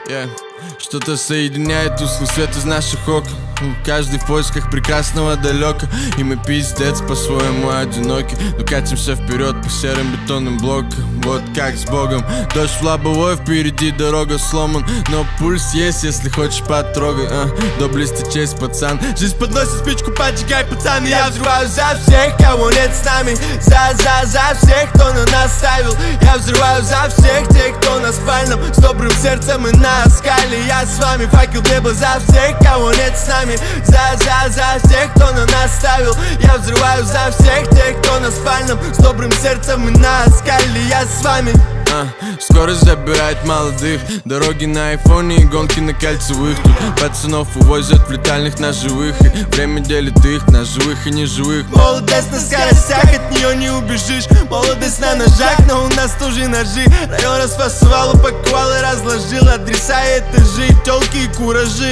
Что-то соединяет тусклый свет из наших окон. Каждый в поисках прекрасного далека. И мы пиздец по-своему одиноки, но катимся вперед по серым бетонным блокам. Вот как с Богом. Дождь в лобовой, впереди дорога сломан, но пульс есть, если хочешь потрогай. Доблести честь, пацан. Жизнь подносит спичку, поджигай, пацан. И я взрываю за всех, кого нет с нами. За всех, кто на нас ставил. Я взрываю за всех тех, кто на спальном, с добрым сердцем и на скале. Я с вами, факел в небо за всех, кого нет с нами. За всех, кто на нас ставил. Я взрываю за всех тех, кто на спальном, с добрым сердцем и на скале. Я с вами. Скорость забирает молодых, дороги на айфоне и гонки на кольцевых. Тут пацанов увозят в летальных ножевых, и время делит их на живых и неживых. Молодость на скоростях, от нее не убежишь. Молодость на ножах, но у нас тоже ножи. Район расфасовал, упаковал и разложил адреса и этажи, тёлки и куражи.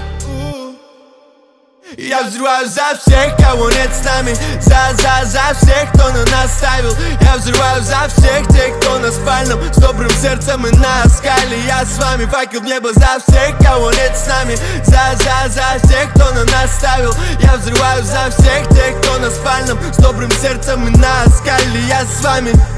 Я взрываю за всех, кого нет с нами. За всех, кто на нас ставил. Я взрываю за всех тех, кто на спальном, с добрым сердцем и на скале. Я с вами, факел в небо за всех, кого нет с нами. За всех, кто на нас ставил. Я взрываю за всех тех, кто на спальном, с добрым сердцем и на скале. Я с вами.